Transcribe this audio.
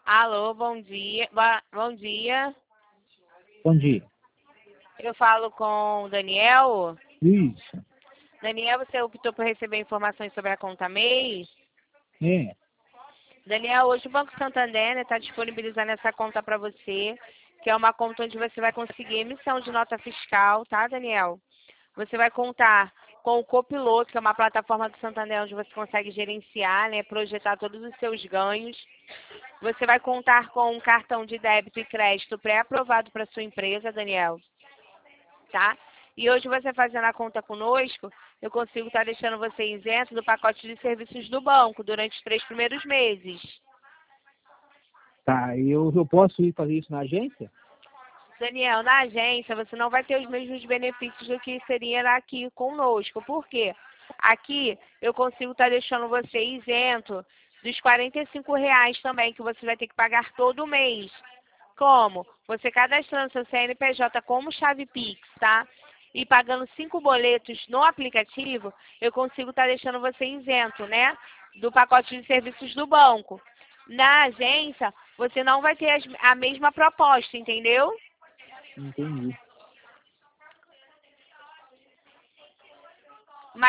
Alô, bom dia. Bom dia. Bom dia. Eu falo com o Daniel. Isso. Daniel, você optou por receber informações sobre a conta MEI? É. Daniel, hoje o Banco Santander está disponibilizando essa conta para você, que é uma conta onde você vai conseguir emissão de nota fiscal, tá, Daniel? Você vai contar com o Copiloto, que é uma plataforma do Santander onde você consegue gerenciar, né, projetar todos os seus ganhos. Você vai contar com um cartão de débito e crédito pré-aprovado para sua empresa, Daniel, tá? E hoje você fazendo a conta conosco, eu consigo estar deixando você isento do pacote de serviços do banco durante os 3 primeiros meses. Tá, eu posso ir fazer isso na agência? Daniel, na agência você não vai ter os mesmos benefícios do que seria aqui conosco. Por quê? Aqui eu consigo estar deixando você isento dos R$ 45 também, que você vai ter que pagar todo mês. Como? Você cadastrando seu CNPJ como chave Pix, tá? E pagando 5 boletos no aplicativo, eu consigo estar deixando você isento, né? Do pacote de serviços do banco. Na agência, você não vai ter a mesma proposta, entendeu? Entendi.